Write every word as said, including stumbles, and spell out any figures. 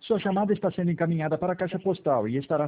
Sua chamada está sendo encaminhada para a caixa postal e estará